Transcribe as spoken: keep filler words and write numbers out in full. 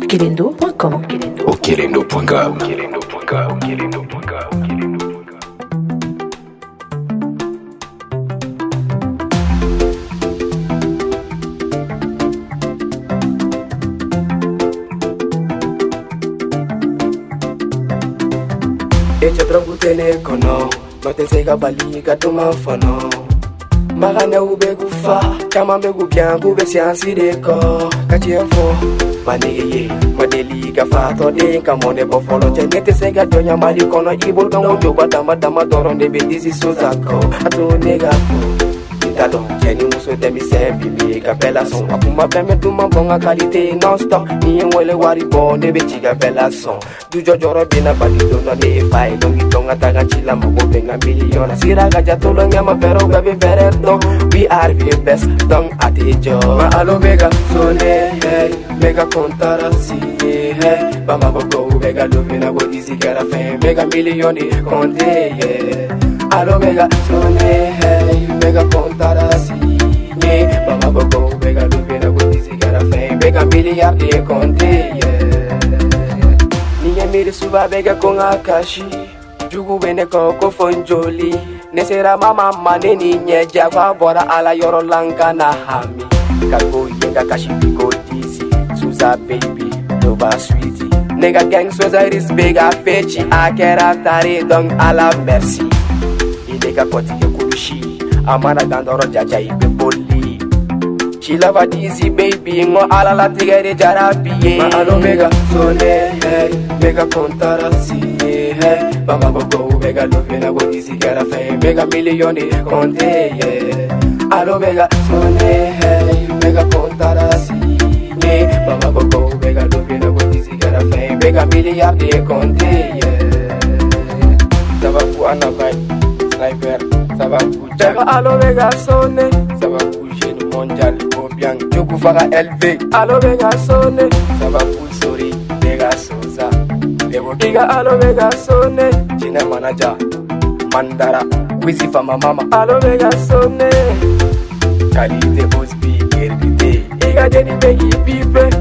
okelendo point com. okelendo point com. Echa trangu tene kono, no te sega baliga tuma fono. Magane ube gufa, kama mbegu byangu be siansi de ko. Kachiefo, maneye, madeli gafato de kamone bofolo tene te sega donya mali kono ibol kango joba dama dama doronde be disi sozako. Ato nega fo. Tado, Jenny muso demi sempi mi capella son. Akuma peme tuma bonga qualité non stop. Ni wele wari bon de beti capella son. Du jojoro bina badi dono de fai longi tonga taga chila mabo benga million. Sira gaja tolo ngama vero gabe veredo. We are the best dong atejo. Ma alo mega sone hey, mega kontara si hey. Bama boko mega lovina go easy gara fame. Mega million de konte yeah. Alo mega sone hey, mega kontara si yeah. Mama boko mega luvena go disi gara fame. Mega milliard de konte yeah. Niye miri suba mega konga kashi. Jugu bene koko fonjoli. Nesera mama mane ninye jagwa bora ala yoro langa na hami. Kago yenga kashi biko disi. Suza baby, nova sweetie. Nega gang soza iris bega fechi. Akera tare dong ala merci. Nega koti ke kurushi amana gandoro jaja ibe boli. She love a dizzy baby ngo ala la tigere jarabi ma alo mega sone hey, mega kontara si hey. Bama boko mega lovena go dizzy gara fame. Mega million de konte yeah. Alo mega sone hey, mega kontara si yeah. Bama boko mega lovena go dizzy gara fame. Mega milliard de konte yeah. Tabaku anabai sniper, ça va bouger. Allo mega sonne, ça va bouger le mondial au bien. Joku fara élevé. Allo mega sonne, ça va bouger sori. Mega soza, lebo kiga allo mega sonne. Jina manager, mandara, wisi fama mama. Allo mega sonne, qualité osbi, herbité. Iga jeni begi pipe,